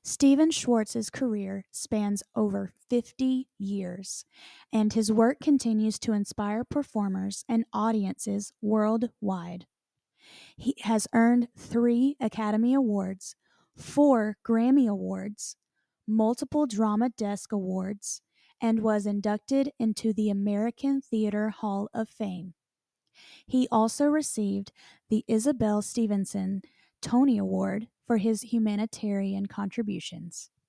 Stephen Schwartz's career spans over 50 years, and his work continues to inspire performers and audiences worldwide. He has earned 3 Academy Awards, 4 Grammy Awards, multiple Drama Desk Awards, and was inducted into the American Theater Hall of Fame. He also received the Isabel Stevenson Tony Award for his humanitarian contributions.